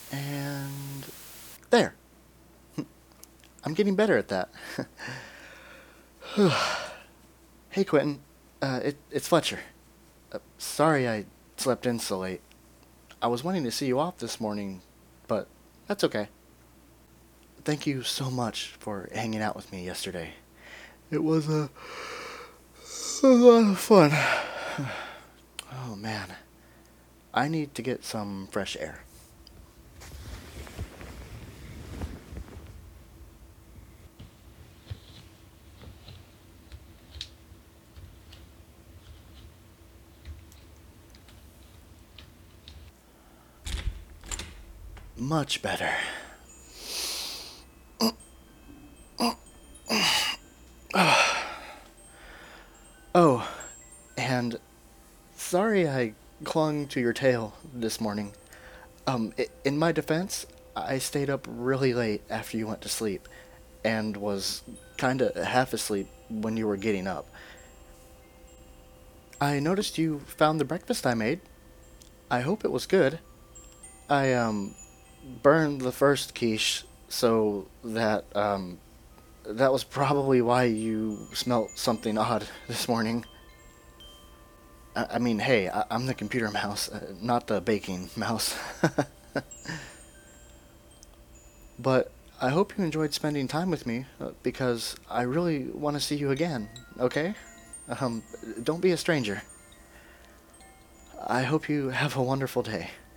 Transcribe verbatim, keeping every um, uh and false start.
And there. I'm getting better at that. Hey, Quentin. Uh, it, it's Fletcher. Uh, sorry I slept in so late. I was wanting to see you off this morning, but that's okay. Thank you so much for hanging out with me yesterday. It was a, a lot of fun. Oh man, I need to get some fresh air. Much better. Oh, and sorry I clung to your tail this morning. Um, i- in my defense, I stayed up really late after you went to sleep, and was kinda half asleep when you were getting up. I noticed you found the breakfast I made. I hope it was good. I, um, burned the first quiche, so that, um, that was probably why you smelt something odd this morning. I, I mean, hey, I, I'm the computer mouse, uh, not the baking mouse. But I hope you enjoyed spending time with me, uh, because I really want to see you again, okay? Um, don't be a stranger. I hope you have a wonderful day.